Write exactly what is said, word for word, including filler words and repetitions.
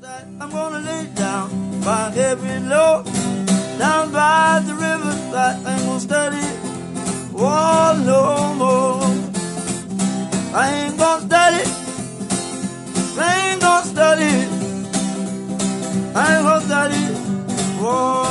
I'm gonna lay down by every load, down by the riverside. I ain't gonna study war no more. I ain't gonna study, I ain't gonna study, I ain't gonna study war.